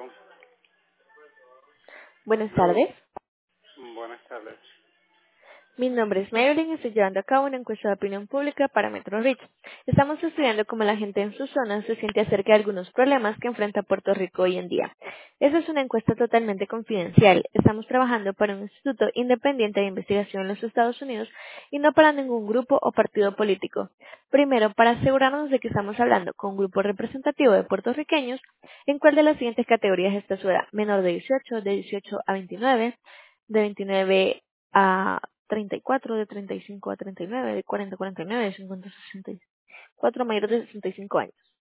Hello. Buenas Hello. tardes. Buenas tardes. Mi nombre es Marilyn y estoy llevando a cabo una encuesta de opinión pública para Metro Rich. Estamos estudiando cómo la gente en su zona se siente acerca de algunos problemas que enfrenta Puerto Rico hoy en día. Esta es una encuesta totalmente confidencial. Estamos trabajando para un instituto independiente de investigación en los Estados Unidos y no para ningún grupo o partido político. Primero, para asegurarnos de que estamos hablando con un grupo representativo de puertorriqueños, ¿en cuál de las siguientes categorías está su edad? Menor de 18, de 18 a 29, de 29 a 34, de 35 a 39, de 40 a 49, de 50 a 64, mayores de 65 años.